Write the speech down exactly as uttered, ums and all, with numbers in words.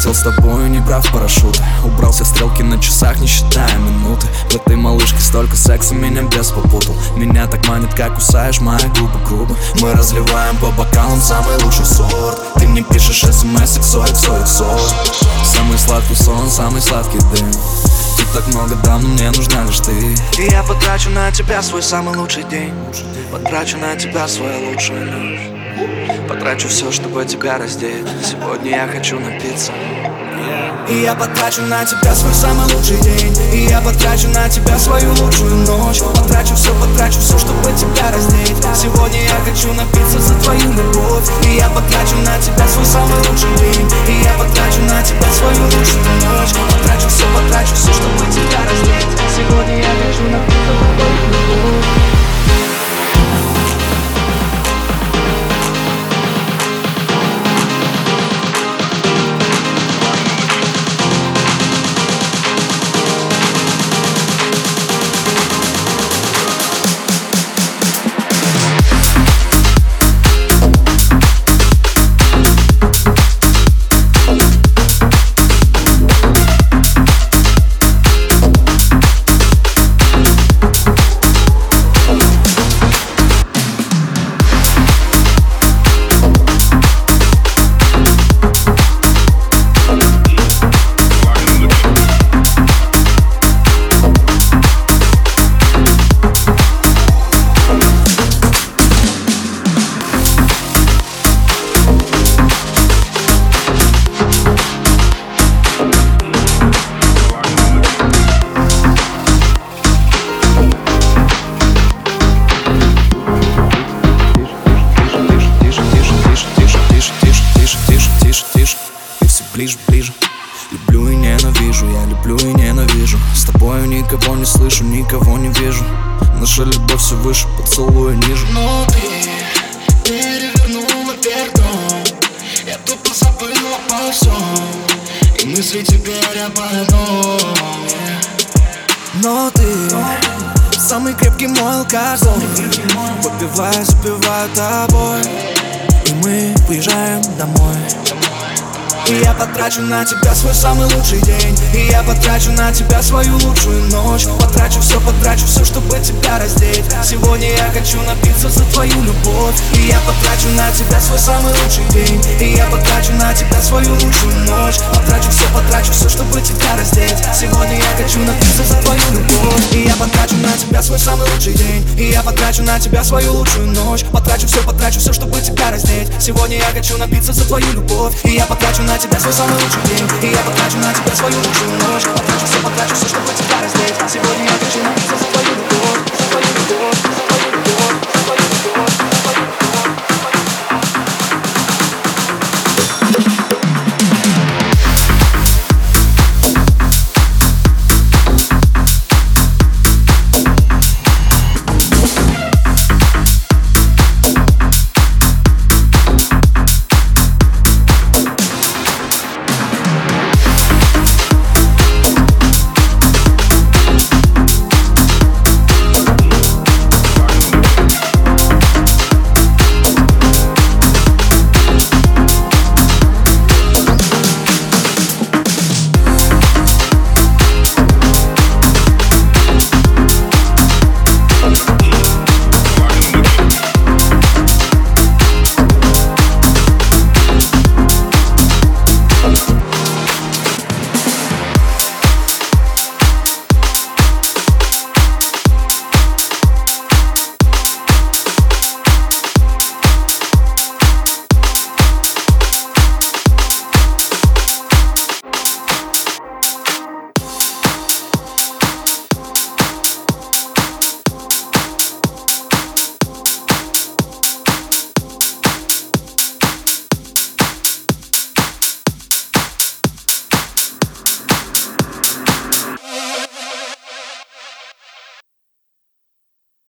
Летел с тобою, не брав парашют. Убрал все стрелки на часах, не считая минуты. В этой малышке столько секса, меня бес попутал. Меня так манит, как кусаешь мои губы грубо. Мы разливаем по бокалам самый лучший сорт. Ты мне пишешь смс иксо, иксо, иксо. Самый сладкий сон, самый сладкий дым. Тут так много дам, но мне нужна лишь ты. И я потрачу на тебя свой самый лучший день. Потрачу на тебя свою лучшую ночь. Потрачу все, чтобы тебя раздеть. Сегодня я хочу напиться. И я потрачу на тебя свой самый лучший день. И я потрачу на тебя свою лучшую ночь. Потрачу все, потрачу все, чтобы тебя раздеть. Сегодня я хочу напиться за твою любовь. И я потрачу на тебя свой самый лучший день. И я потрачу на тебя свою лучшую ночь. Потрачу все, потрачу все, чтобы тебя раздеть. Сегодня я хочу напиться за твою любовь. Ближе, ближе. Люблю и ненавижу, я люблю и ненавижу. С тобою никого не слышу, никого не вижу. Наша любовь все выше, поцелуя ниже. Но ты перевернула вверх дом. Я тупо забыла обо всем. И мысли теперь об одном. Но ты самый крепкий мой алкоголь. Выпиваю, запиваю тобой. И мы уезжаем домой. И я потрачу на тебя свой самый лучший день. И я потрачу на тебя свою лучшую ночь. Потрачу все, потрачу все, чтобы тебя раздеть. Сегодня я хочу напиться за твою любовь. И я потрачу на тебя свой самый лучший день. И я потрачу на тебя свою лучшую ночь. Потрачу все, потрачу все, чтобы тебя раздеть. Сегодня я хочу напиться за твою любовь. И я потрачу на тебя свой самый лучший день. И я потрачу на тебя свою лучшую ночь. Потрачу все, потрачу все, чтобы тебя раздеть. Сегодня я хочу напиться за твою любовь. И я потрачу на тебя свой самый лучший день. И я потрачу на тебя свою лучшую ночь. Потрачу все, потрачу все, чтобы тебя раздеть. Сегодня